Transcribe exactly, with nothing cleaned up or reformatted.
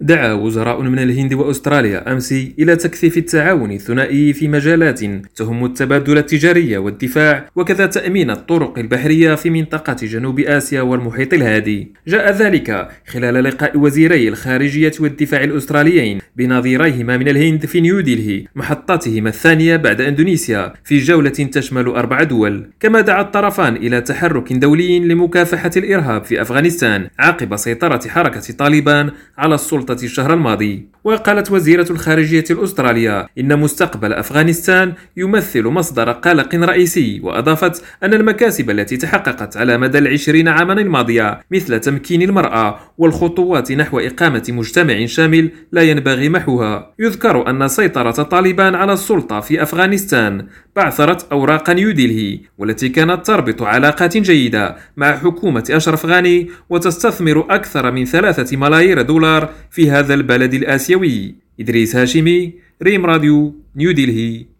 دعا وزراء من الهند وأستراليا أمس إلى تكثيف التعاون الثنائي في مجالات تهم التبادل التجاري والدفاع، وكذا تأمين الطرق البحرية في منطقة جنوب آسيا والمحيط الهادي. جاء ذلك خلال لقاء وزيري الخارجية والدفاع الأستراليين بنظيريهما من الهند في نيودلهي، محطتهما الثانية بعد إندونيسيا، في جولة تشمل أربع دول. كما دعا الطرفان إلى تحرك دولي لمكافحة الإرهاب في أفغانستان عقب سيطرة حركة طالبان على السلطة الشهر الماضي. وقالت وزيرة الخارجية الأسترالية إن مستقبل أفغانستان يمثل مصدر قلق رئيسي، وأضافت أن المكاسب التي تحققت على مدى العشرين عاما الماضية مثل تمكين المرأة والخطوات نحو إقامة مجتمع شامل لا ينبغي محوها. يذكر أن سيطرة طالبان على السلطة في أفغانستان بعثرت أوراق نيودلهي، والتي كانت تربط علاقات جيدة مع حكومة أشرف غاني وتستثمر أكثر من ثلاثة ملايير دولار في هذا البلد الآسيوي. إدريس هاشمي، ريم راديو، نيودلهي.